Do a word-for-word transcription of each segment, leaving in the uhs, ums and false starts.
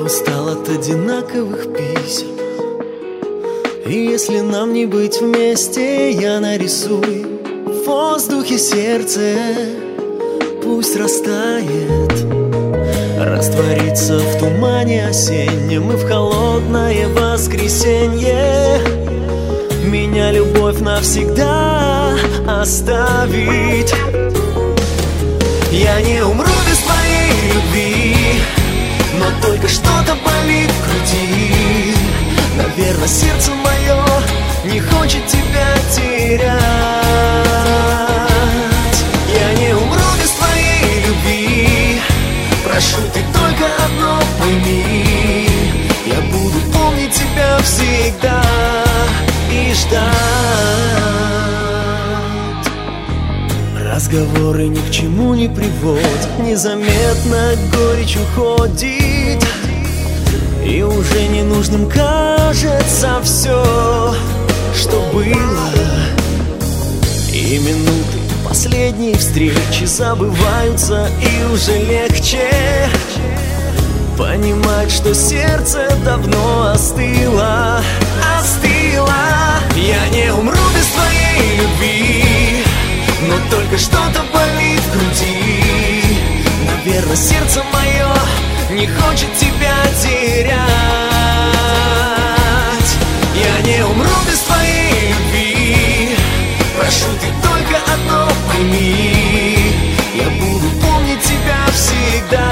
устал от одинаковых писем. И если нам не быть вместе, я нарисую в воздухе сердце. Пусть растает, растворится в тумане осеннем и в холодное воскресенье. Меня любовь навсегда оставить. Я не умру без твоей любви, но только что-то болит в груди. Наверное, сердце мое не хочет тебя терять. Я не умру без твоей любви. Прошу, ты только одно пойми: я буду помнить тебя всегда и ждать. Разговоры ни к чему не приводят, незаметно горечь уходит, и уже ненужным кажется все, что было. И минуты последней встречи забываются, и уже легче понимать, что сердце давно остыло, остыло. Я не умру без твоей любви, но только что-то болит в груди. Наверное, сердце мое не хочет тебя терять. Я не умру без твоей любви. Прошу, ты только одно пойми: я буду помнить тебя всегда.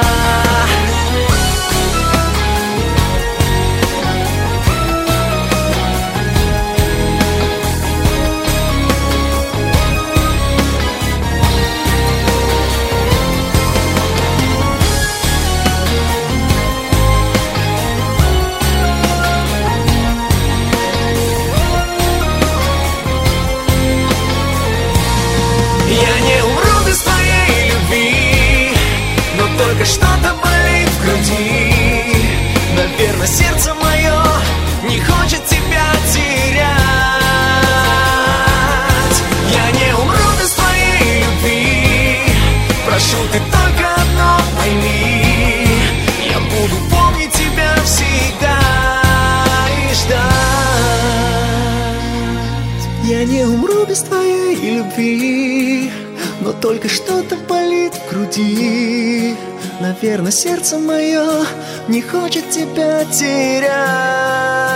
Что-то болит в груди. Наверное, сердце мое не хочет тебя терять. Я не умру без твоей любви. Прошу, ты только одно пойми: я буду помнить тебя всегда и ждать. Я не умру без твоей любви, но только что-то болит в груди. Наверное, сердце мое не хочет тебя терять.